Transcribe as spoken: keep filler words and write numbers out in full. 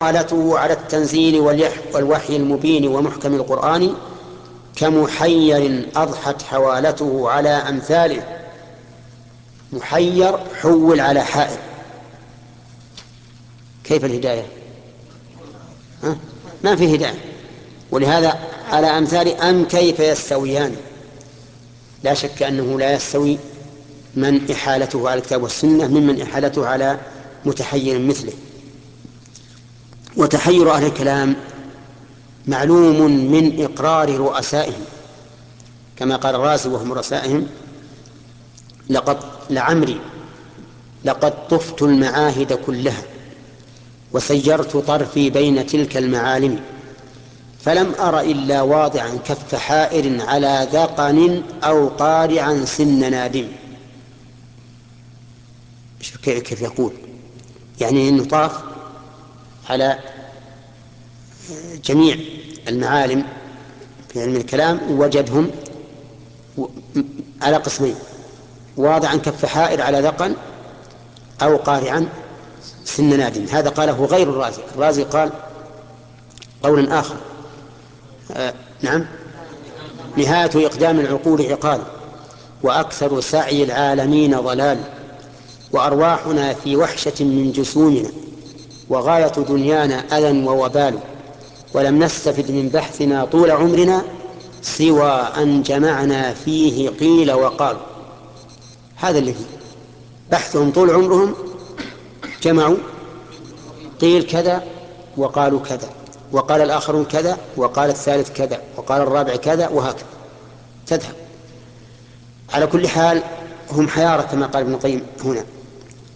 حالته على التنزيل والوحي المبين ومحكم القرآن كمحير أضحت حوالته على أمثاله. محير حول على حائر، كيف الهداية؟ ها؟ ما في هداية. ولهذا على أمثال أم كيف يستويان، لا شك أنه لا يستوي من إحالته على الكتاب والسنة ممن إحالته على متحير مثله. وتحير أهل الكلام معلوم من إقرار رؤسائهم، كما قال الرازي وهم رؤسائهم: لقد لعمري لقد طفت المعاهد كلها وسيرت طرفي بين تلك المعالم فلم أر إلا واضعا كف حائر على ذقن أو قارعا سن نادم. كيف يقول؟ يعني أنه طاف على جميع المعالم في علم الكلام وجدهم على قسمين: واضعا كف حائر على ذقن أو قارعا سن نادم. هذا قاله غير الرازي. الرازي قال قولا آخر: آه نعم، نهاية إقدام العقول عقال وأكثر سعي العالمين ضلال وأرواحنا في وحشة من جسومنا وغاية دنيانا أذى ووبال ولم نستفد من بحثنا طول عمرنا سوى أن جمعنا فيه قيل وقال. هذا الذي بحثهم طول عمرهم جمعوا قيل كذا وقالوا كذا، وقال الآخرون كذا، وقال الثالث كذا، وقال الرابع كذا، وهكذا تذهب. على كل حال هم حيارى كما قال ابن القيم هنا.